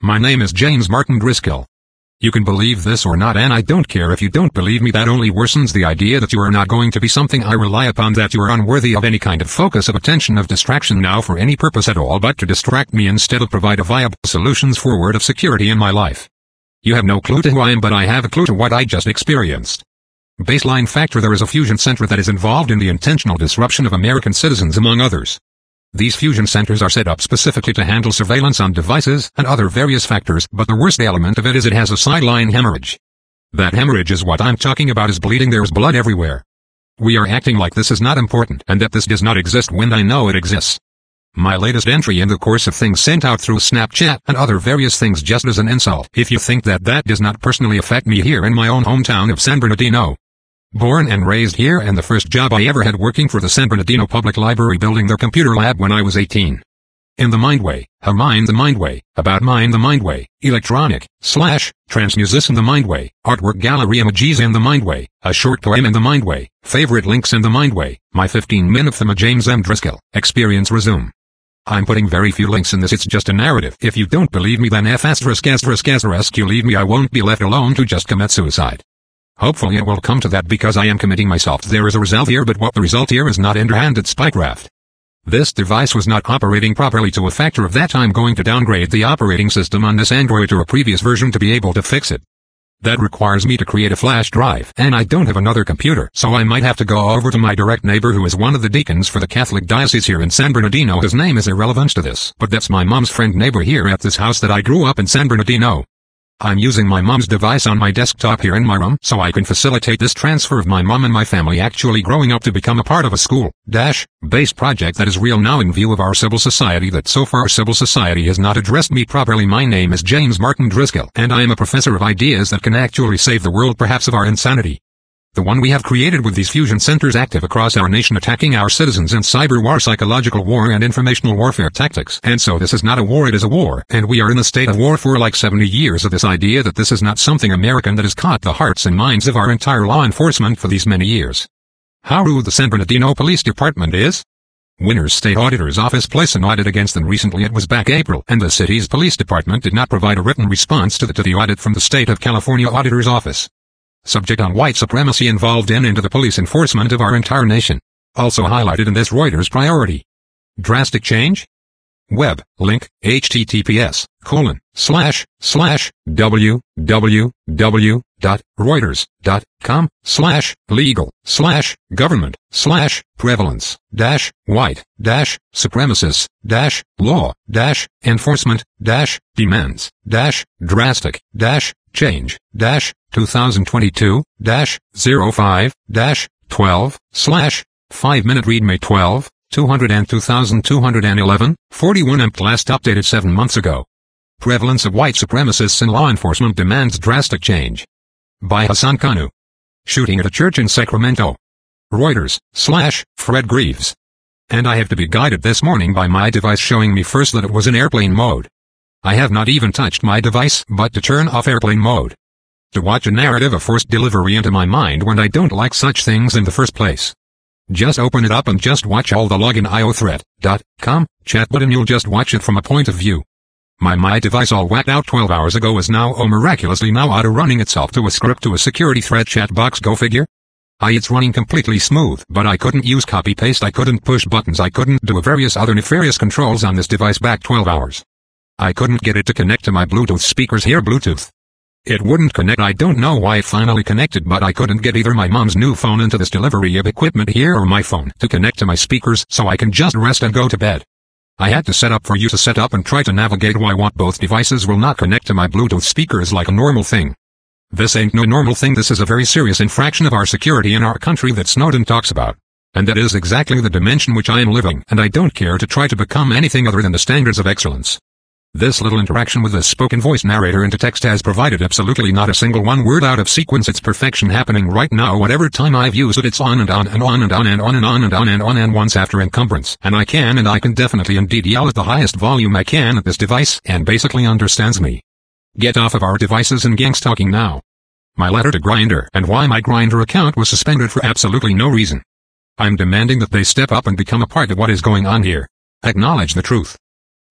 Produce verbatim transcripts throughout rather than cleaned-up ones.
My name is James Martin Driscoll. You can believe this or not, and I don't care if you don't believe me. That only worsens the idea that you are not going to be something I rely upon, that you are unworthy of any kind of focus of attention, of distraction now for any purpose at all but to distract me instead of provide a viable solutions forward of security in my life. You have no clue to who I am, but I have a clue to what I just experienced. Baseline factor: there is a fusion center that is involved in the intentional disruption of American citizens, among others. These fusion centers are set up specifically to handle surveillance on devices and other various factors, but the worst element of it is it has a sideline hemorrhage. That hemorrhage is what I'm talking about, is bleeding. There is blood everywhere. We are acting like this is not important and that this does not exist when I know it exists. My latest entry in the course of things sent out through Snapchat and other various things just as an insult, if you think that that does not personally affect me here in my own hometown of San Bernardino. Born and raised here, and the first job I ever had working for the San Bernardino Public Library building their computer lab when I was eighteen. In the mind way, how mind the mind way, about mind the mind way, electronic, slash, transmusis in the mind way, artwork gallery emojis in the mind way, a short poem in the mind way, favorite links in the mind way, my fifteen minute theme, James M. Driscoll, experience resume. I'm putting very few links in this, it's just a narrative. If you don't believe me, then F asterisk asterisk asterisk you leave me, I won't be left alone to just commit suicide. Hopefully it will come to that, because I am committing myself. There is a result here, but what the result here is not underhanded spycraft. This device was not operating properly to a factor of that I'm going to downgrade the operating system on this Android to a previous version to be able to fix it. That requires me to create a flash drive, and I don't have another computer, so I might have to go over to my direct neighbor who is one of the deacons for the Catholic diocese here in San Bernardino. His name is irrelevant to this, but that's my mom's friend neighbor here at this house that I grew up in San Bernardino. I'm using my mom's device on my desktop here in my room so I can facilitate this transfer of my mom and my family actually growing up to become a part of a school-based project that is real now in view of our civil society that so far civil society has not addressed me properly. My name is James Martin Driscoll, and I am a professor of ideas that can actually save the world perhaps of our insanity. The one we have created with these fusion centers active across our nation, attacking our citizens in cyber war, psychological war, and informational warfare tactics. And so this is not a war, it is a war, and we are in a state of war for like seventy years of this idea that this is not something American that has caught the hearts and minds of our entire law enforcement for these many years. How rude the San Bernardino Police Department is? Winner's State Auditor's Office placed an audit against them recently. It was back April, and the city's police department did not provide a written response to the, to the audit from the State of California Auditor's Office. Subject on white supremacy involved in into the police enforcement of our entire nation. Also highlighted in this Reuters priority. Drastic change? Web, link, https, colon, slash, slash, www, dot, reuters, dot, com, slash, legal, slash, government, slash, prevalence, dash, white, dash, supremacists, dash, law, dash, enforcement, dash, demands, dash, drastic, dash, change, dash, twenty twenty-two, dash, oh five, dash, twelve, slash, five minute read May twelfth, two hundred and two thousand two hundred eleven, forty-one amp last updated seven months ago. Prevalence of white supremacists in law enforcement demands drastic change. By Hassan Kanu. Shooting at a church in Sacramento. Reuters, slash, Fred Greaves. And I have to be guided this morning by my device showing me first that it was in airplane mode. I have not even touched my device but to turn off airplane mode. To watch a narrative of forced delivery into my mind when I don't like such things in the first place. Just open it up and just watch all the login io threat dot com chat button. You'll just watch it from a point of view. My my device all whacked out twelve hours ago is now oh miraculously now auto running itself to a script to a security threat chat box. Go figure. I it's running completely smooth, but I couldn't use copy paste, I couldn't push buttons, I couldn't do various other nefarious controls on this device back twelve hours. I couldn't get it to connect to my Bluetooth speakers here. Bluetooth. It wouldn't connect. I don't know why it finally connected, but I couldn't get either my mom's new phone into this delivery of equipment here or my phone to connect to my speakers so I can just rest and go to bed. I had to set up for you to set up and try to navigate why what both devices will not connect to my Bluetooth speakers like a normal thing. This ain't no normal thing. This is a very serious infraction of our security in our country that Snowden talks about. And that is exactly the dimension which I am living, and I don't care to try to become anything other than the standards of excellence. This little interaction with the spoken voice narrator into text has provided absolutely not a single one word out of sequence. It's perfection happening right now. Whatever time I've used it, it's on and on and on and on and on and on and on and on and once after encumbrance. And I can and I can definitely indeed yell at the highest volume I can at this device and basically understands me. Get off of our devices and gangs talking now. My letter to Grindr and why my Grindr account was suspended for absolutely no reason. I'm demanding that they step up and become a part of what is going on here. Acknowledge the truth.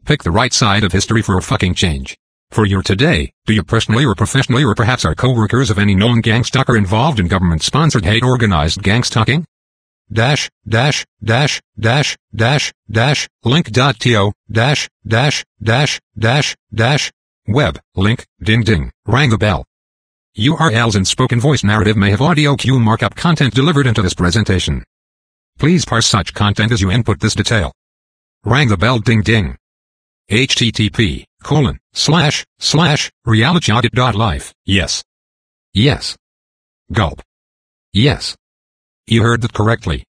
Pick the right side of history for a fucking change. For your today, do you personally or professionally or perhaps are co-workers of any known gangstalker involved in government-sponsored hate organized gangstalking? Dash, dash, dash, dash, dash, dash, link.to, dash, dash, dash, dash, dash, web, link, ding ding, rang the bell. U R Ls in spoken voice narrative may have audio cue markup content delivered into this presentation. Please parse such content as you input this detail. Rang the bell ding ding. http colon slash slash realityaudit.life. Yes. Yes. Gulp. Yes. You heard that correctly.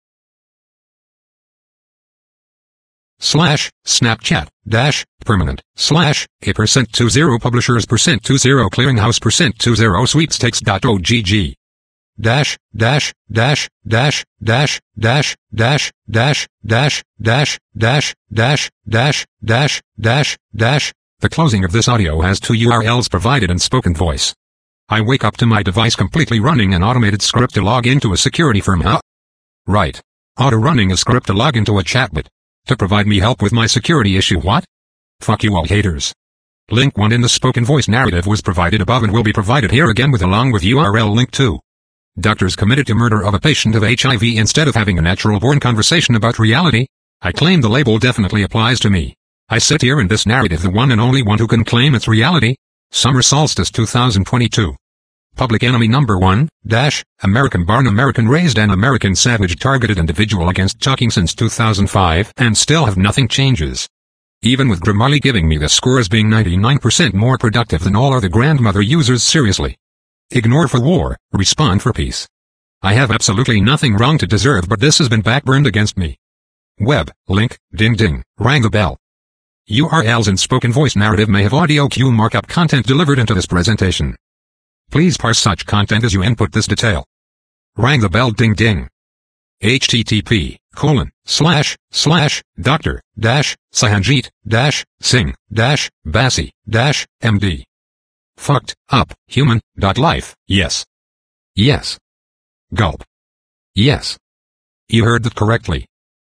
Slash Snapchat dash permanent slash a percent two zero publishers percent two zero clearinghouse percent two zero sweepstakes dot ogg dash dash dash dash dash dash dash dash dash dash dash dash dash dash dash dash. The closing of this audio has two U R Ls provided in spoken voice. I wake up to my device completely running an automated script to log into a security firm. Huh? Right. Auto running a script to log into a chatbot. To provide me help with my security issue. What? Fuck you all haters. Link one in the spoken voice narrative was provided above and will be provided here again with along with U R L link two. Doctors committed to murder of a patient of H I V instead of having a natural-born conversation about reality? I claim the label definitely applies to me. I sit here in this narrative the one and only one who can claim it's reality. Summer Solstice two thousand twenty-two. Public enemy number one, dash, American born American raised and American savage targeted individual against talking since two thousand five and still have nothing changes. Even with Grammarly giving me the score as being ninety-nine percent more productive than all other grandmother users. Seriously. Ignore for war, respond for peace. I have absolutely nothing wrong to deserve, but this has been backburned against me. Web, link, ding ding, rang the bell. U R Ls in spoken voice narrative may have audio cue markup content delivered into this presentation. Please parse such content as you input this detail. Rang the bell ding ding. http colon slash slash doctor dash Sahanjeet dash Singh dash Bassi dash M D. Fucked up human dot life. Yes. Yes. Gulp. Yes. You heard that correctly.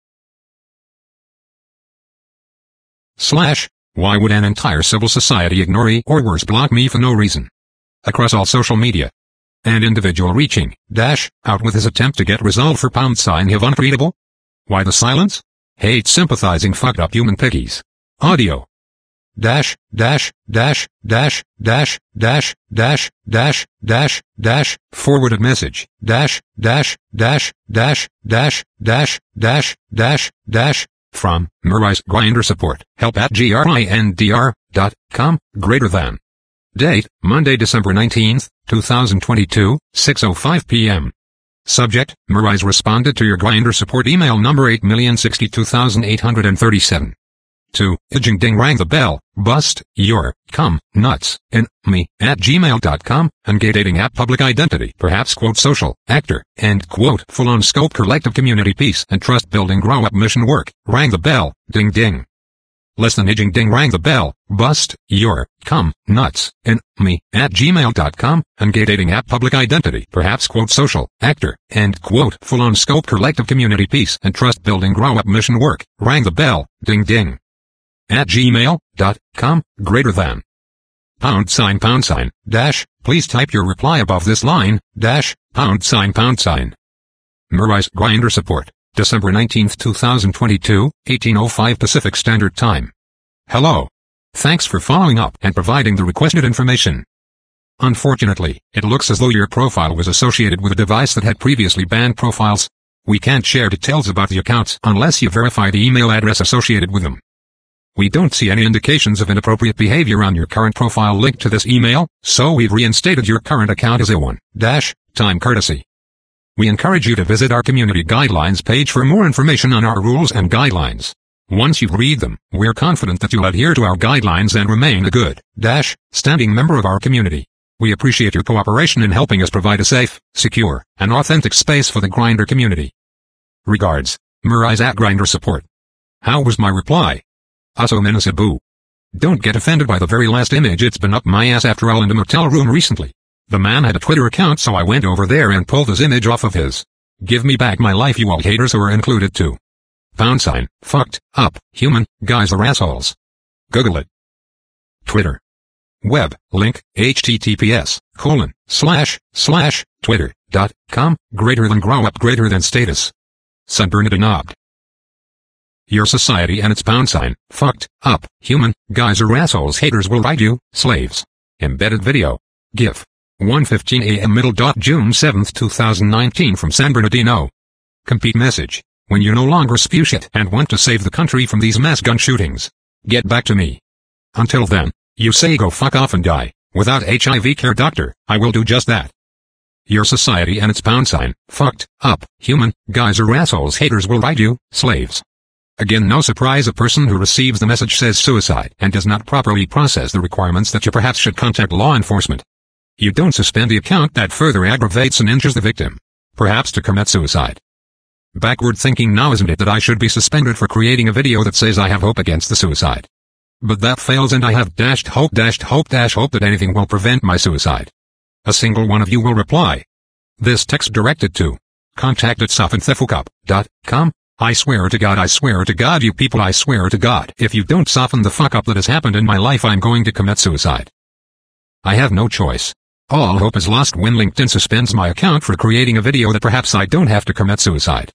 Slash, why would an entire civil society ignore me or worse block me for no reason? Across all social media. And individual reaching, dash, out with his attempt to get resolved for pound sign have untreatable? Why the silence? Hate sympathizing fucked up human piggies. Audio. Dash, dash, dash, dash, dash, dash, dash, dash, dash, dash, forwarded message, dash, dash, dash, dash, dash, dash, dash, dash, dash, from, Mirais Grindr support, help at grindr dot com, greater than. Date, Monday, December nineteenth, two thousand twenty-two, six oh five p m Subject, Mirais responded to your Grindr support email number eight million sixty-two thousand eight hundred thirty-seven. two. Ijing ding rang the bell, bust, your, cum, nuts, and, me, at gmail dot com, and gay dating app public identity, perhaps quote social, actor, and quote full-on scope collective community peace and trust building grow up mission work, rang the bell, ding ding. Less than ijing ding rang the bell, bust, your, cum, nuts, and, me, at gmail dot com, and gay dating app public identity, perhaps quote social, actor, and quote full-on scope collective community peace and trust building grow up mission work, rang the bell, ding ding. At gmail dot com, greater than. Pound sign pound sign, dash, please type your reply above this line, dash, pound sign pound sign. Mirais Grindr support, December nineteenth two thousand twenty-two, eighteen oh five Pacific Standard Time. Hello. Thanks for following up and providing the requested information. Unfortunately, it looks as though your profile was associated with a device that had previously banned profiles. We can't share details about the accounts unless you verify the email address associated with them. We don't see any indications of inappropriate behavior on your current profile linked to this email, so we've reinstated your current account as a one-time courtesy. We encourage you to visit our community guidelines page for more information on our rules and guidelines. Once you read them, we're confident that you'll adhere to our guidelines and remain a good, standing member of our community. We appreciate your cooperation in helping us provide a safe, secure, and authentic space for the Grindr community. Regards, Mirais at Grindr support. How was my reply? Also Minasibu. Don't get offended by the very last image, it's been up my ass after all in a motel room recently. The man had a Twitter account, so I went over there and pulled his image off of his. Give me back my life, you all haters who are included too. pound sign, fucked, up, human, guys are assholes. Google it. Twitter. Web, link, https, colon, slash, slash, twitter, dot, com, greater than grow up greater than status. Sunburned and knobbed. Your society and its pound sign, fucked, up, human, guys are assholes haters will ride you, slaves. Embedded video. GIF. one fifteen a m middle. June seventh two thousand nineteen from San Bernardino. Compete message. When you no longer spew shit and want to save the country from these mass gun shootings, get back to me. Until then, you say go fuck off and die. Without H I V care doctor, I will do just that. Your society and its pound sign, fucked, up, human, guys are assholes haters will ride you, slaves. Again, no surprise a person who receives the message says suicide and does not properly process the requirements that you perhaps should contact law enforcement. You don't suspend the account that further aggravates and injures the victim. Perhaps to commit suicide. Backward thinking now, isn't it, that I should be suspended for creating a video that says I have hope against the suicide? But that fails and I have dashed hope dashed hope dash hope that anything will prevent my suicide. A single one of you will reply. This text directed to contact at softenthefuckup dot com. I swear to God, I swear to God, you people, I swear to God, if you don't soften the fuck up that has happened in my life, I'm going to commit suicide. I have no choice. All hope is lost when LinkedIn suspends my account for creating a video that perhaps I don't have to commit suicide.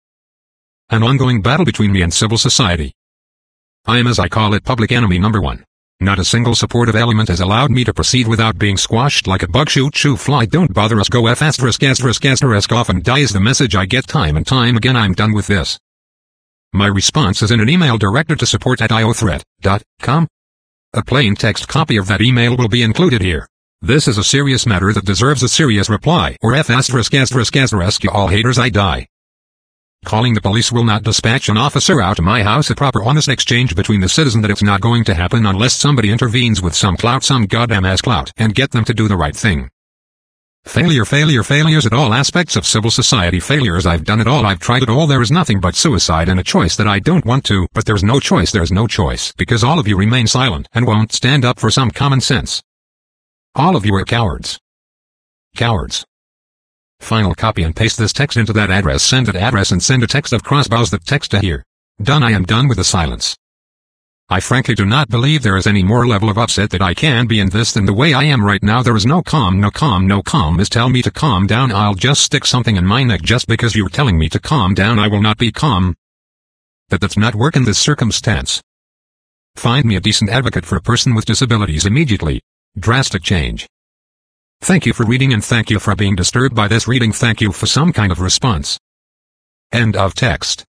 An ongoing battle between me and civil society. I am, as I call it, public enemy number one. Not a single supportive element has allowed me to proceed without being squashed like a bug. Shoot shoo fly, don't bother us, go f asterisk asterisk asterisk off and die is the message I get time and time again. I'm done with this. My response is in an email directed to support at iothreat dot com. A plain text copy of that email will be included here. This is a serious matter that deserves a serious reply, or f asterisk asterisk asterisk you all haters I die. Calling the police will not dispatch an officer out to my house. A proper honest exchange between the citizen that it's not going to happen unless somebody intervenes with some clout, some goddamn ass clout, and get them to do the right thing. Failure, failure, failures at all aspects of civil society. Failures. I've done it all, I've tried it all. There is nothing but suicide and a choice that I don't want to, but there's no choice, there's no choice, because all of you remain silent and won't stand up for some common sense. All of you are cowards. Cowards. Final copy and paste this text into that address, send it address and send a text of crossbows that text to here. Done. I am done with the silence. I frankly do not believe there is any more level of upset that I can be in this than the way I am right now. There is no calm, no calm, no calm is tell me to calm down. I'll just stick something in my neck just because you're telling me to calm down. I will not be calm. That that's not work in this circumstance. Find me a decent advocate for a person with disabilities immediately. Drastic change. Thank you for reading and thank you for being disturbed by this reading. Thank you for some kind of response. End of text.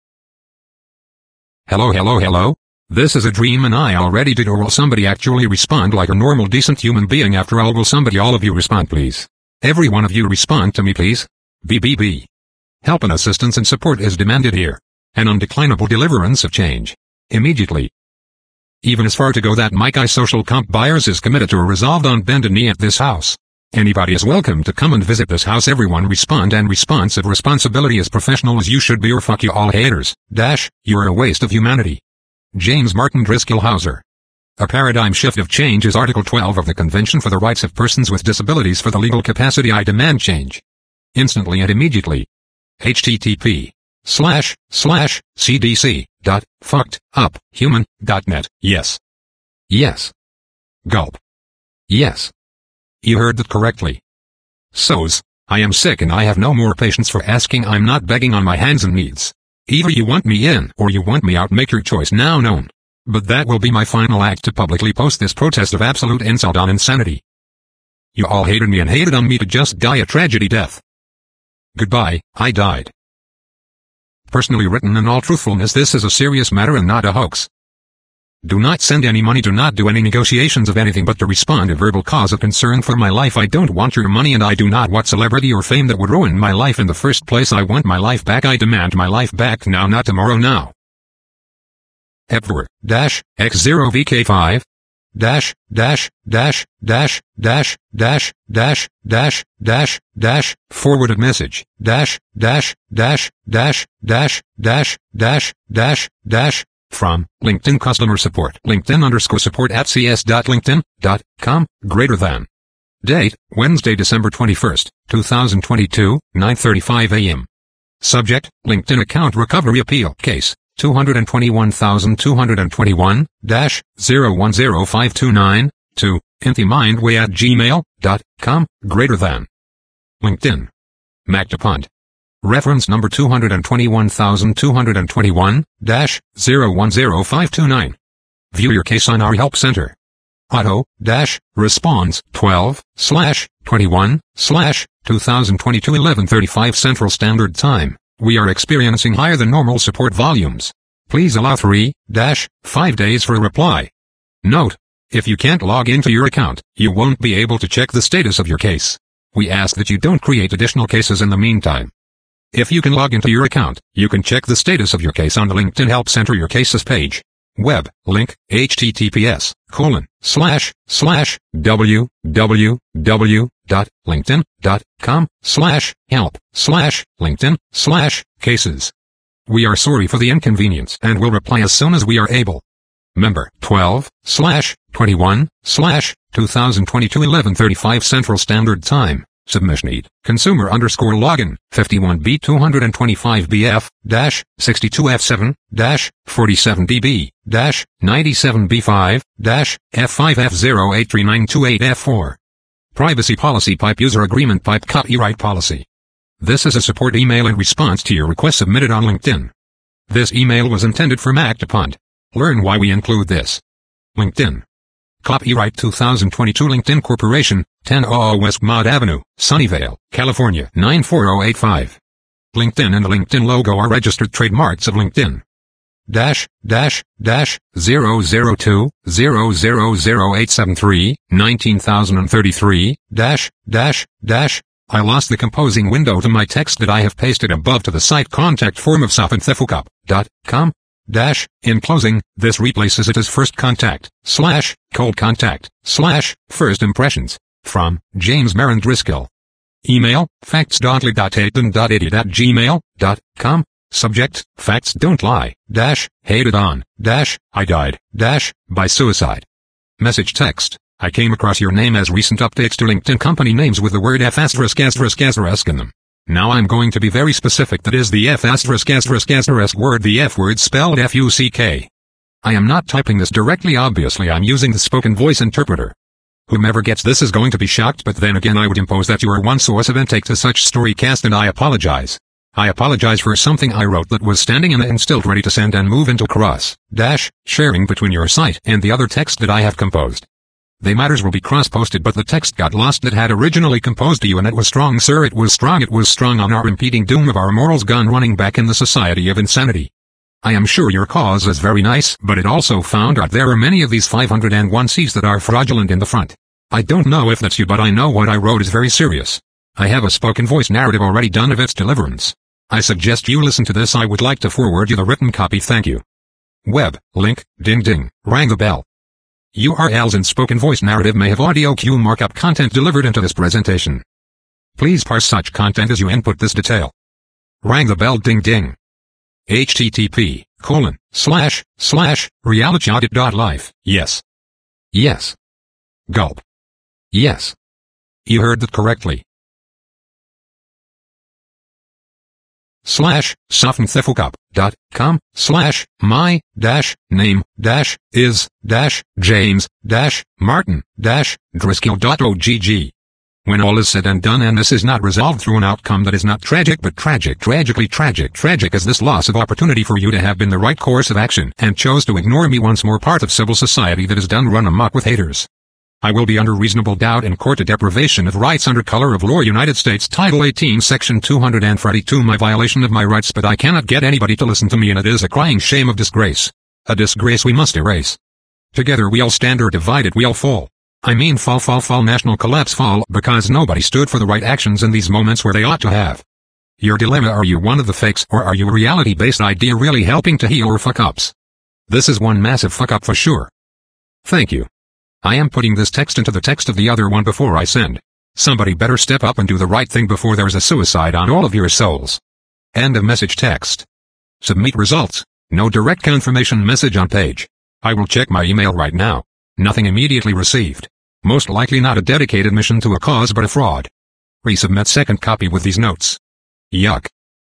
Hello, hello, hello. This is a dream and I already did, or will somebody actually respond like a normal decent human being? After all, will somebody, all of you respond please? Every one of you respond to me please. B B B. Help and assistance and support is demanded here. An undeclinable deliverance of change. Immediately. Even as far to go that Mike I Social Comp Buyers is committed to a resolved on bended knee at this house. Anybody is welcome to come and visit this house. Everyone respond and responsive responsibility as professional as you should be, or fuck you all haters. Dash, you're a waste of humanity. James Martin Driscoll Hauser. A paradigm shift of change is Article twelve of the Convention for the Rights of Persons with Disabilities. For the legal capacity I demand change. Instantly and immediately. http slash slash cdc dot fucked up human dot net. Yes. Yes. Gulp. Yes. You heard that correctly. So's, I am sick and I have no more patience for asking. I'm not begging on my hands and knees. Either you want me in or you want me out. Make your choice now known. But that will be my final act, to publicly post this protest of absolute insult on insanity. You all hated me and hated on me to just die a tragedy death. Goodbye, I died. Personally written in all truthfulness, this is a serious matter and not a hoax. Do not send any money, do not do any negotiations of anything but to respond to verbal cause of concern for my life. I don't want your money and I do not want celebrity or fame that would ruin my life in the first place. I want my life back. I demand my life back now, not tomorrow. Now. Epver, dash, X zero V K five, dash, dash, dash, dash, dash, dash, dash, dash, dash, dash, forwarded message, dash, dash, dash, dash, dash, dash, dash, dash, dash, from LinkedIn customer support, LinkedIn underscore support at cs dot linkedin dot com, greater than. Date, Wednesday, December twenty-first, two thousand twenty-two, nine thirty-five a m Subject, LinkedIn account recovery appeal case, two hundred twenty-one thousand two hundred twenty-one, dash, zero one zero five two nine, to, intymindway at gmail, dot, com, greater than. LinkedIn. MacDuPont. Reference number two hundred twenty-one thousand two hundred twenty-one, dash, zero one zero five two nine. View your case on our help center. Auto, dash, response, twelve, slash, twenty-one, slash, two thousand twenty-two eleven thirty-five Central Standard Time. We are experiencing higher than normal support volumes. Please allow three, dash, five days for a reply. Note: if you can't log into your account, you won't be able to check the status of your case. We ask that you don't create additional cases in the meantime. If you can log into your account, you can check the status of your case on the LinkedIn Help Center Your Cases page. Web, link, https, colon, slash, slash, www.linkedin.com, slash, help, slash, LinkedIn, slash, cases. We are sorry for the inconvenience and will reply as soon as we are able. Member, twelve, slash, twenty-one, slash, two thousand twenty-two eleven thirty-five Central Standard Time. Submission need, consumer underscore login, fifty-one B two twenty-five B F, dash, sixty-two F seven, dash, forty-seven D B, dash, ninety-seven B five, dash, F five F zero eight three nine two eight F four. Privacy Policy Pipe User Agreement Pipe Copyright Policy. This is a support email in response to your request submitted on LinkedIn. This email was intended for MacDuPont. Learn why we include this. LinkedIn. Copyright two thousand twenty-two LinkedIn Corporation, ten hundred West Mott Avenue, Sunnyvale, California nine four zero eight five. LinkedIn and the LinkedIn logo are registered trademarks of LinkedIn. Dash, dash, dash, zero zero two, zero zero zero eight seven three, nineteen thousand thirty-three, dash, dash, dash. I lost the composing window to my text that I have pasted above to the site contact form of sofinthefukup dot com. Dash, in closing, this replaces it as first contact, slash, cold contact, slash, first impressions, from, James Marin Driscoll. Email, facts dot ly dot hayden dot idiot at gmail dot com. Subject, facts don't lie, dash, hated on, dash, I died, dash, by suicide. Message text, I came across your name as recent updates to LinkedIn company names with the word F asterisk asterisk asterisk in them. Now I'm going to be very specific, that is the F asterisk asterisk asterisk word, the F word spelled F U C K. I am not typing this directly, obviously I'm using the spoken voice interpreter. Whomever gets this is going to be shocked, but then again I would impose that you are one source of intake to such storycast, and I apologize. I apologize for something I wrote that was standing in and still ready to send and move into cross, dash, sharing between your site and the other text that I have composed. The matters will be cross-posted, but the text got lost that had originally composed to you, and it was strong, sir, it was strong, it was strong on our impeding doom of our morals gone running back in the society of insanity. I am sure your cause is very nice, but it also found out there are many of these five hundred one C's that are fraudulent in the front. I don't know if that's you, but I know what I wrote is very serious. I have a spoken voice narrative already done of its deliverance. I suggest you listen to this. I would like to forward you the written copy, thank you. Web, link, ding ding, rang the bell. U R Ls in spoken voice narrative may have audio cue markup content delivered into this presentation. Please parse such content as you input this detail. Rang the bell, ding ding. http, colon, slash, slash, realityaudit.life, yes. Yes. Gulp. Yes. You heard that correctly. Slash, sofinthefukup dot com, slash, my, dash, name, dash, is, dash, James, dash, Martin, dash, Driscoll dot O G G. When all is said and done and this is not resolved through an outcome that is not tragic but tragic, tragically tragic, tragic as this loss of opportunity for you to have been the right course of action and chose to ignore me, once more part of civil society that is done run amok with haters. I will be under reasonable doubt in court a deprivation of rights under color of law, United States Title eighteen Section two hundred forty-two, my violation of my rights, but I cannot get anybody to listen to me, and it is a crying shame of disgrace. A disgrace we must erase. Together we all stand, or divided we all fall. I mean fall fall fall national collapse fall, because nobody stood for the right actions in these moments where they ought to have. Your dilemma: are you one of the fakes, or are you a reality-based idea really helping to heal our fuck-ups? This is one massive fuck-up for sure. Thank you. I am putting this text into the text of the other one before I send. Somebody better step up and do the right thing before there's a suicide on all of your souls. End of message text. Submit results. No direct confirmation message on page. I will check my email right now. Nothing immediately received. Most likely not a dedicated mission to a cause but a fraud. Resubmit second copy with these notes. Yuck.